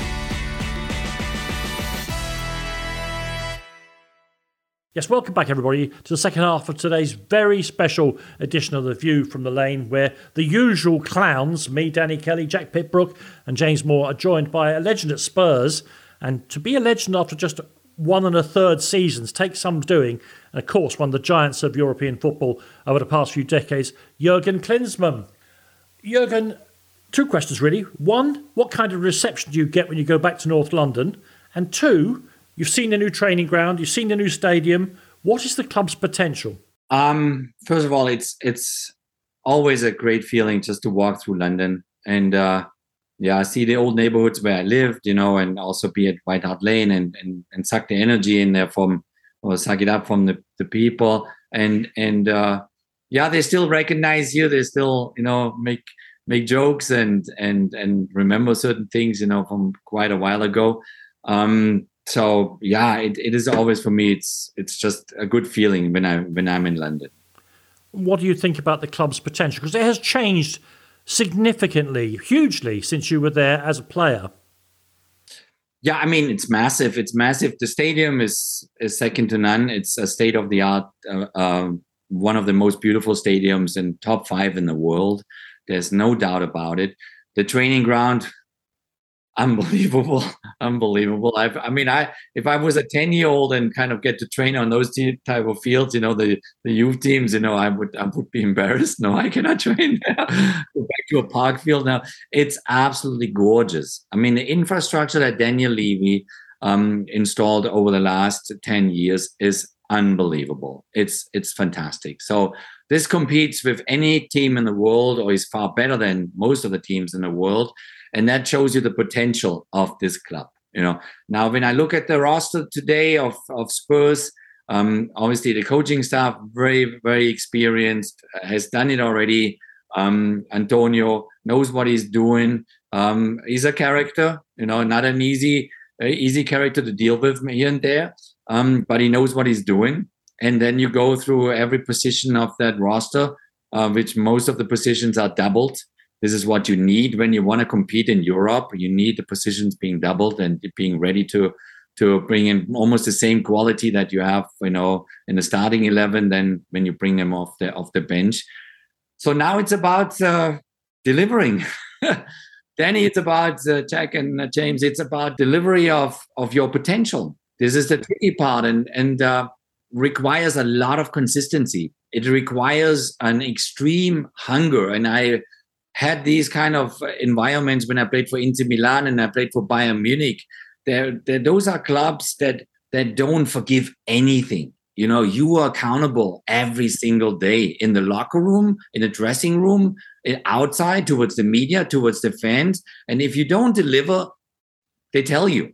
F: Yes, welcome back, everybody, to the second half of today's very special edition of The View from the Lane, where the usual clowns, me, Danny Kelly, Jack Pitbrook and James Moore, are joined by a legend at Spurs. And to be a legend after just 1 1/3 seasons takes some doing. And, of course, one of the giants of European football over the past few decades, Jurgen Klinsmann. Jurgen, 2 questions, really. 1, what kind of reception do you get when you go back to North London? And 2, you've seen the new training ground, you've seen the new stadium. What is the club's potential?
C: First of all, it's always a great feeling just to walk through London and see the old neighborhoods where I lived, and also be at White Hart Lane and suck the energy in there suck it up from the people. And they still recognize you. They still, make jokes and remember certain things, from quite a while ago. So it is always for me. It's just a good feeling when I'm in London.
F: What do you think about the club's potential? Because it has changed significantly, hugely since you were there as a player.
C: Yeah, I mean, it's massive. It's massive. The stadium is second to none. It's a state of the art, one of the most beautiful stadiums and top 5 in the world. There's no doubt about it. The training ground, unbelievable. If I was a 10-year-old and kind of get to train on those type of fields, the youth teams, I would be embarrassed. No, I cannot train there. Go back to a park field now. It's absolutely gorgeous. I mean, the infrastructure that Daniel Levy installed over the last 10 years is unbelievable. It's fantastic. So this competes with any team in the world, or is far better than most of the teams in the world. And that shows you the potential of this club. Now, when I look at the roster today of Spurs, Obviously, the coaching staff, very, very experienced, has done it already. Antonio knows what he's doing. He's a character, not an easy character to deal with here and there, but he knows what he's doing. And then you go through every position of that roster, which most of the positions are doubled. This is what you need when you want to compete in Europe. You need the positions being doubled and being ready to bring in almost the same quality that you have, in the starting 11 than when you bring them off the bench. So now it's about delivering. Danny, it's about Jack and James. It's about delivery of your potential. This is the tricky part, and requires a lot of consistency. It requires an extreme hunger. And I had these kind of environments when I played for Inter Milan and I played for Bayern Munich. Those are clubs that don't forgive anything. You are accountable every single day in the locker room, in the dressing room, outside, towards the media, towards the fans. And if you don't deliver, they tell you.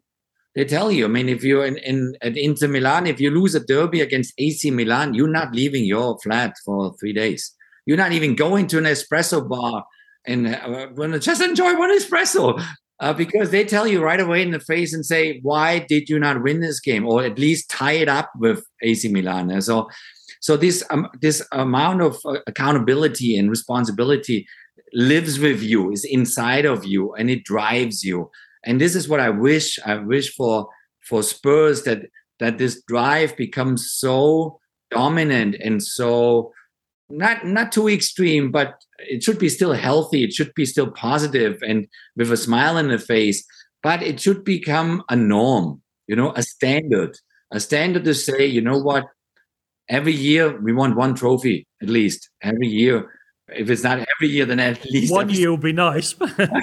C: I mean, if you're at Inter Milan, if you lose a derby against AC Milan, you're not leaving your flat for 3 days. You're not even going to an espresso bar and just enjoy one espresso. Because they tell you right away in the face and say, why did you not win this game? Or at least tie it up with AC Milan. And so this amount of accountability and responsibility lives with you, is inside of you, and it drives you. And this is what I wish for Spurs, that this drive becomes so dominant and so not too extreme, but it should be still healthy. It should be still positive and with a smile on the face, but it should become a norm, a standard to say, you know what, every year we want one trophy, at least every year. If it's not every year, then at least
F: one year will be nice.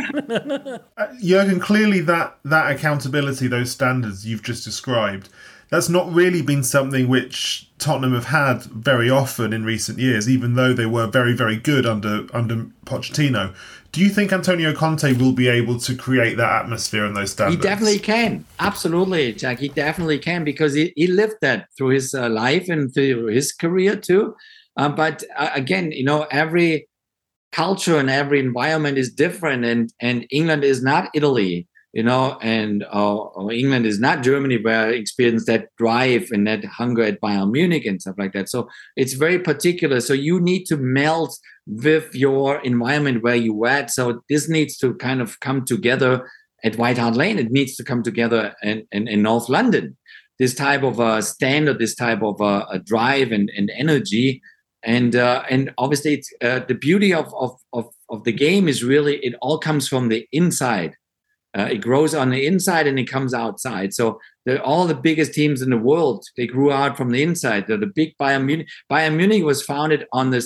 A: Jurgen, clearly that accountability, those standards you've just described, that's not really been something which Tottenham have had very often in recent years, even though they were very, very good under Pochettino. Do you think Antonio Conte will be able to create that atmosphere and those standards?
C: He definitely can. Absolutely, Jack. He definitely can, because he lived that through his life and through his career too. But again, every culture and every environment is different, and England is not Italy. And England is not Germany, where I experienced that drive and that hunger at Bayern Munich and stuff like that. So it's very particular. So you need to melt with your environment where you at. So this needs to kind of come together at White Hart Lane. It needs to come together in North London. This type of a standard, this type of a drive and energy. And obviously, it's, the beauty of the game is really it all comes from the inside. It grows on the inside and it comes outside. So all the biggest teams in the world, they grew out from the inside. The big Bayern Munich. Bayern Munich was founded on the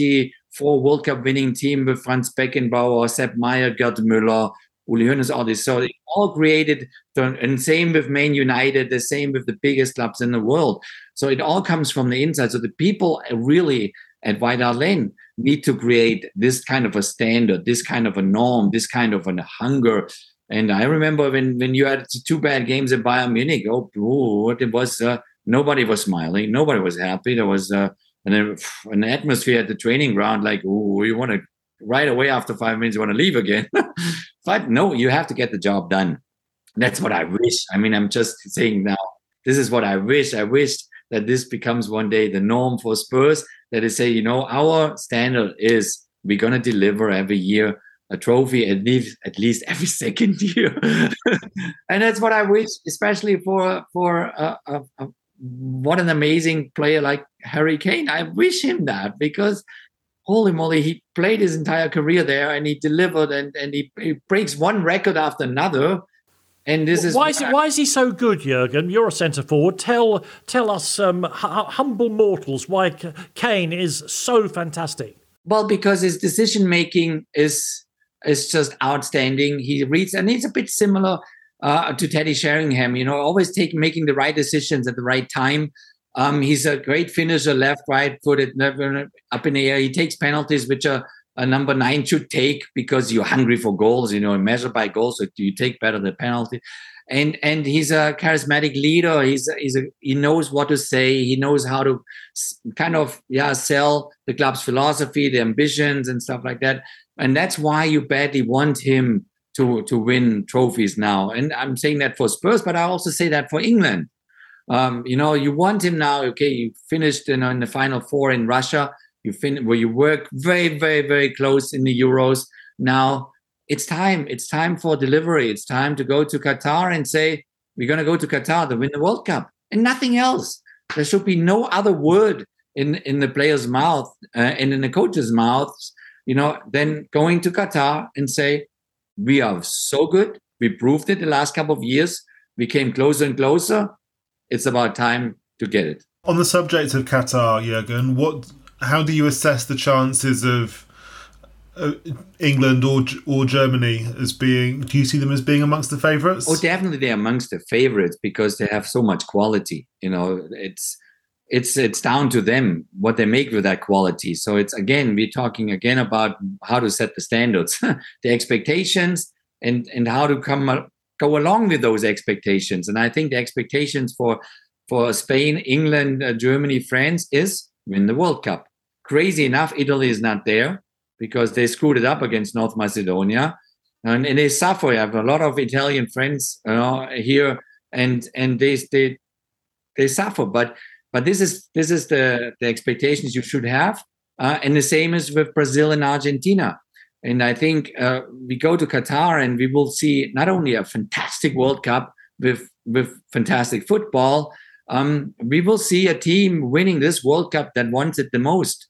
C: 74 World Cup winning team with Franz Beckenbauer, Sepp Maier, Gerd Müller, Uli Hoeneß, all this. So they all created, and same with Man United, the same with the biggest clubs in the world. So it all comes from the inside. So the people really at White Hart Lane need to create this kind of a standard, this kind of a norm, this kind of a hunger. And I remember when you had 2 bad games at Bayern Munich, what it was, nobody was smiling, nobody was happy. There was an atmosphere at the training ground like, you want to, right away after 5 minutes, you want to leave again. But no, you have to get the job done. That's what I wish. I mean, I'm just saying now, this is what I wish. I wish that this becomes one day the norm for Spurs, that they say, our standard is we're going to deliver every year a trophy at least every second year. And that's what I wish, especially for what an amazing player like Harry Kane. I wish him that, because holy moly, he played his entire career there and he delivered and he breaks one record after another. And this is
F: why is he so good, Jurgen? You're a centre forward. Tell us, humble mortals, why Kane is so fantastic.
C: Well, because his decision making is just outstanding. He reads, and he's a bit similar to Teddy Sheringham. Always making the right decisions at the right time. He's a great finisher, left, right footed, never up in the air. He takes penalties, which a number 9 should take, because you're hungry for goals, measured by goals. So you take better the penalty. and he's a charismatic leader. He knows what to say. He knows how to kind of sell the club's philosophy, the ambitions, and stuff like that. And that's why you badly want him to win trophies now. And I'm saying that for Spurs, but I also say that for England. You want him now. Okay, you finished in the Final Four in Russia. Where you work very, very, very close in the Euros. Now it's time. It's time for delivery. It's time to go to Qatar and say, we're going to go to Qatar to win the World Cup and nothing else. There should be no other word in the player's mouth and in the coach's mouths, than going to Qatar and say, we are so good. We proved it the last couple of years. We came closer and closer. It's about time to get it.
A: On the subject of Qatar, Jurgen, how do you assess the chances of England or Germany as being? Do you see them as being amongst the favourites?
C: Oh, definitely they're amongst the favourites because they have so much quality. It's down to them what they make with that quality. So we're talking again about how to set the standards, the expectations, and how to go along with those expectations. And I think the expectations for Spain, England, Germany, France is win the World Cup. Crazy enough, Italy is not there because they screwed it up against North Macedonia, and they suffer. I have a lot of Italian friends here, and they suffer. But this is the expectations you should have, and the same is with Brazil and Argentina. And I think we go to Qatar and we will see not only a fantastic World Cup with fantastic football. We will see a team winning this World Cup that wants it the most.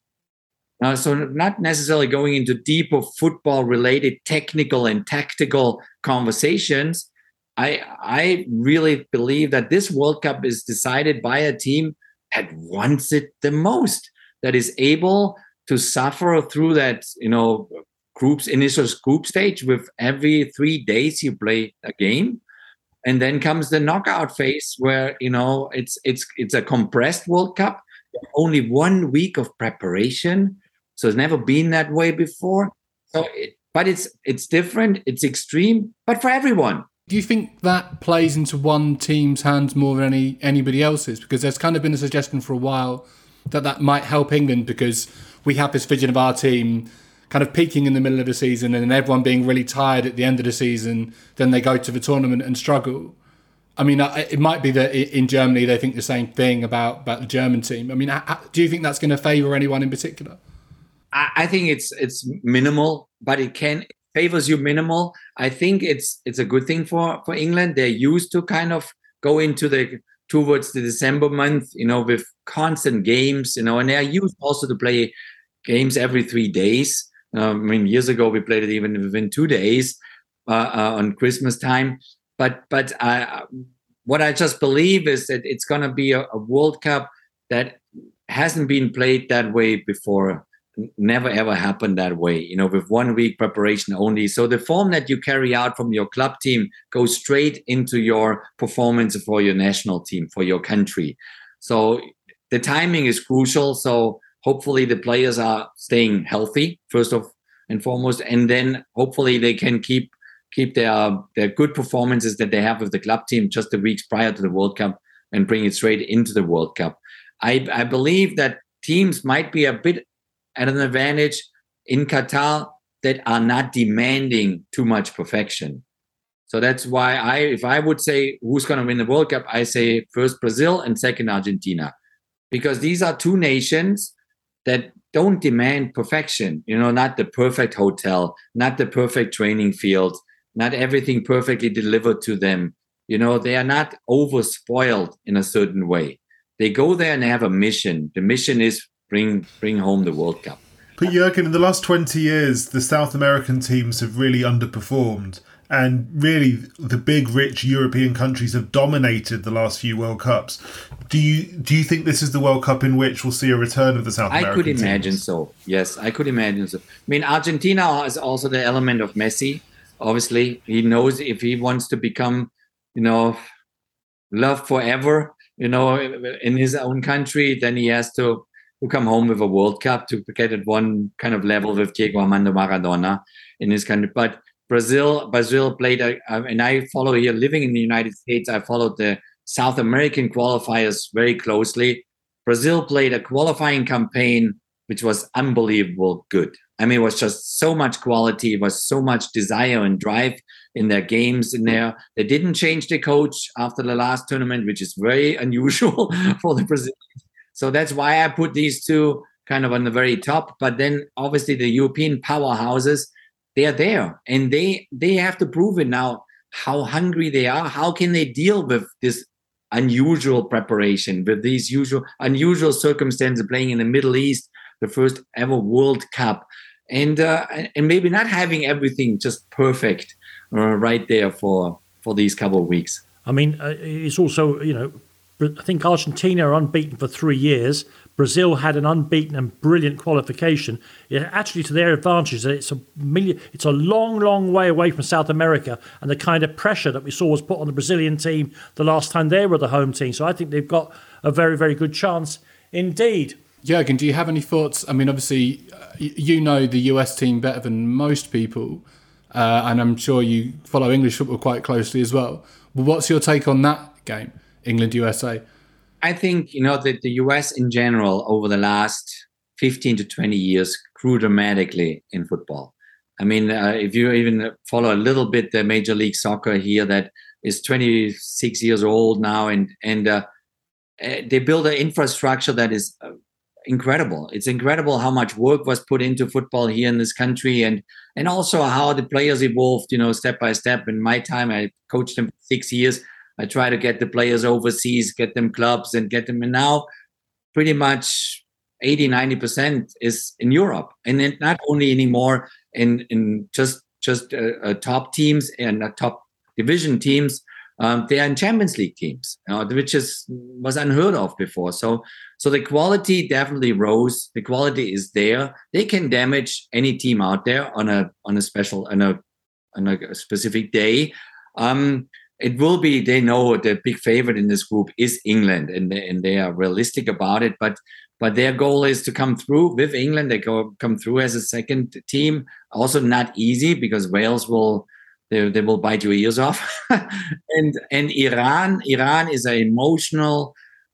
C: So not necessarily going into deeper football-related technical and tactical conversations. I really believe that this World Cup is decided by a team that wants it the most, that is able to suffer through that, initial group stage with every 3 days you play a game. And then comes the knockout phase where, it's a compressed World Cup, only 1 week of preparation. So it's never been that way before. But it's different, it's extreme, but for everyone.
G: Do you think that plays into one team's hands more than anybody else's? Because there's kind of been a suggestion for a while that might help England because we have this vision of our team kind of peaking in the middle of the season and then everyone being really tired at the end of the season. Then they go to the tournament and struggle. I mean, it might be that in Germany they think the same thing about the German team. I mean, do you think that's going to favour anyone in particular?
C: I think it's minimal, but it favors you minimal. I think it's a good thing for England. They're used to kind of go towards the December month, with constant games, and they're used also to play games every 3 days. Years ago we played it even within 2 days on Christmas time. But what I just believe is that it's going to be a World Cup that hasn't been played that way before. Never ever happened that way, with 1 week preparation only. So the form that you carry out from your club team goes straight into your performance for your national team, for your country. So the timing is crucial. So hopefully the players are staying healthy, first and foremost, and then hopefully they can keep their good performances that they have with the club team just the weeks prior to the World Cup and bring it straight into the World Cup. I believe that teams might be a bit at an advantage in Qatar that are not demanding too much perfection. So that's why if I would say who's going to win the World Cup, I say first Brazil and second Argentina, because these are two nations that don't demand perfection, not the perfect hotel, not the perfect training field, not everything perfectly delivered to them. They are not over-spoiled in a certain way. They go there and they have a mission. The mission is bring home the World Cup.
A: But Jurgen, in the last 20 years, the South American teams have really underperformed. And really, the big, rich European countries have dominated the last few World Cups. Do you think this is the World Cup in which we'll see a return of the South American teams?
C: I could imagine so. Yes, I could imagine so. Argentina has also the element of Messi. Obviously, he knows if he wants to become, loved forever, in his own country, then he has to come home with a World Cup to get at one kind of level with Diego Armando Maradona in his country. But Brazil played, and I follow here, living in the United States, I followed the South American qualifiers very closely. Brazil played a qualifying campaign which was unbelievable good. I mean, it was just so much quality, it was so much desire and drive in their games in there. They didn't change the coach after the last tournament, which is very unusual for the Brazilians. So that's why I put these two kind of on the very top. But then obviously the European powerhouses, they are there, and they have to prove it now how hungry they are. How can they deal with this unusual preparation, with these unusual circumstances, playing in the Middle East, the first ever World Cup, and maybe not having everything just perfect right there for these couple of weeks.
F: I mean, it's also, I think Argentina are unbeaten for 3 years. Brazil had an unbeaten and brilliant qualification. Actually, to their advantage, it's a long, long way away from South America, and the kind of pressure that we saw was put on the Brazilian team the last time they were the home team. So I think they've got a very, very good chance indeed.
G: Jürgen, do you have any thoughts? I mean, obviously, you know the US team better than most people, and I'm sure you follow English football quite closely as well. But what's your take on that game, England-USA?
C: I think, that the US in general over the last 15 to 20 years grew dramatically in football. I mean, if you even follow a little bit the Major League Soccer here, that is 26 years old now, and they build an infrastructure that is incredible. It's incredible how much work was put into football here in this country, and also how the players evolved, step by step. In my time, I coached them for 6 years. I try to get the players overseas, get them clubs, and get them. And now pretty much 80-90% is in Europe. And then not only anymore in just top teams and top division teams, they are in Champions League teams, which was unheard of before. So the quality definitely rose. The quality is there. They can damage any team out there on a specific day. It will be, they know the big favorite in this group is England, and they are realistic about it. But their goal is to come through with England. They come through as a second team. Also not easy, because Wales will bite your ears off. and Iran is an emotional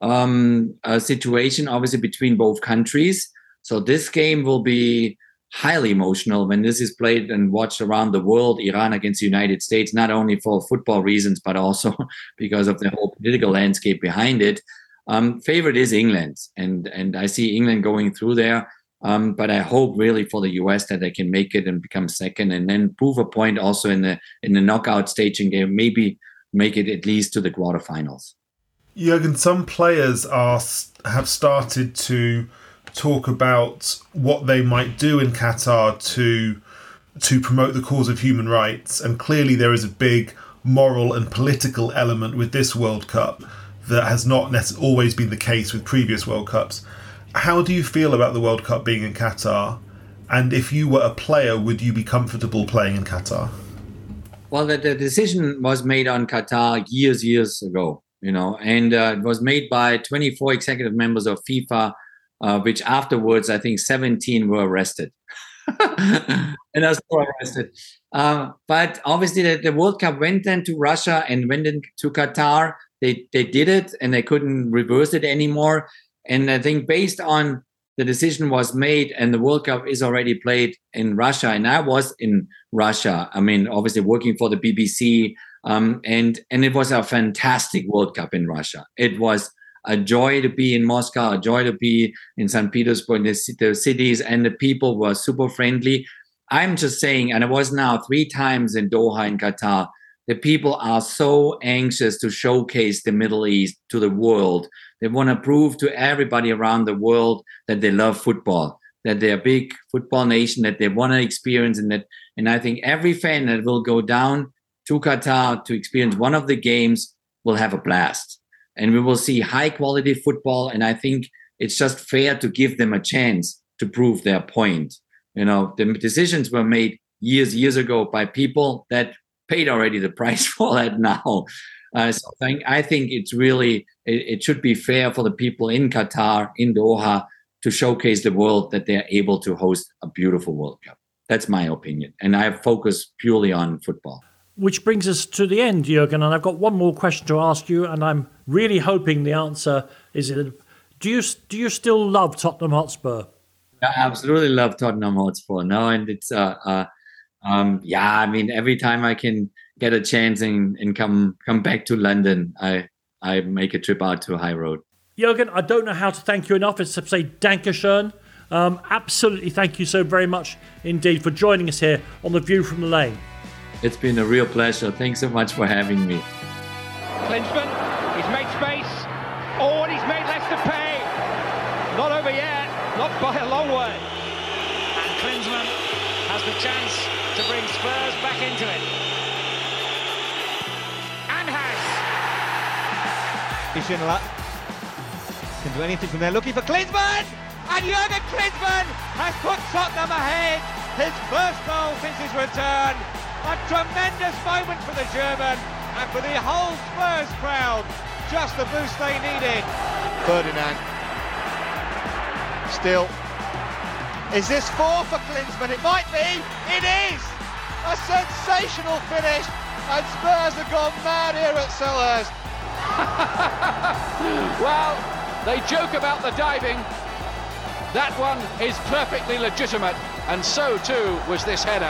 C: situation, obviously, between both countries. So this game will be highly emotional when this is played and watched around the world. Iran against the United States, not only for football reasons, but also because of the whole political landscape behind it. Favorite is England, and I see England going through there. But I hope really for the US that they can make it and become second, and then prove a point also in the knockout staging game, maybe make it at least to the quarterfinals.
A: Jürgen, some players have started to talk about what they might do in Qatar to promote the cause of human rights, and clearly there is a big moral and political element with this World Cup that has not always been the case with previous World Cups. How do you feel about the World Cup being in Qatar? And if you were a player, would you be comfortable playing in Qatar?
C: Well, the decision was made on Qatar years ago, and it was made by 24 executive members of FIFA, which afterwards, I think 17 were arrested. And are still arrested. But obviously the World Cup went then to Russia and went into Qatar. They did it, and they couldn't reverse it anymore. And I think based on the decision was made, and the World Cup is already played in Russia, and I was in Russia. I mean, obviously working for the BBC, and it was a fantastic World Cup in Russia. It was a joy to be in Moscow, a joy to be in St. Petersburg, the cities, and the people were super friendly. I'm just saying, and I was now 3 times in Doha in Qatar, the people are so anxious to showcase the Middle East to the world. They want to prove to everybody around the world that they love football, that they're a big football nation, that they want to experience, and I think every fan that will go down to Qatar to experience one of the games will have a blast. And we will see high quality football. And I think it's just fair to give them a chance to prove their point. The decisions were made years ago by people that paid already the price for that now. So I think it's really, it should be fair for the people in Qatar, in Doha, to showcase the world that they're able to host a beautiful World Cup. That's my opinion. And I focus purely on football.
F: Which brings us to the end, Jurgen, and I've got one more question to ask you, and I'm really hoping the answer is, do you still love Tottenham Hotspur?
C: I absolutely love Tottenham Hotspur. No, and it's I mean, every time I can get a chance and come back to London, I make a trip out to High Road.
F: Jurgen, I don't know how to thank you enough. It's to say Dankeschön. Absolutely, thank you so very much indeed for joining us here on The View from the Lane.
C: It's been a real pleasure. Thanks so much for having me.
B: Klinsmann, he's made space. Oh, and he's made Leicester pay. Not over yet, not by a long way. And Klinsmann has the chance to bring Spurs back into it. And has.
D: Schindler can do anything from there, looking for Klinsmann! And Jurgen Klinsmann has put Tottenham ahead. His first goal since his return. A tremendous moment for the German and for the whole Spurs crowd. Just the boost they needed. Ferdinand. Still. Is this 4 for Klinsmann? It might be. It is. A sensational finish. And Spurs have gone mad here at Selhurst.
B: Well, they joke about the diving. That one is perfectly legitimate, and so too was this header.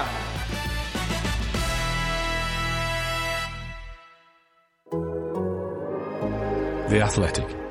J: The Athletic.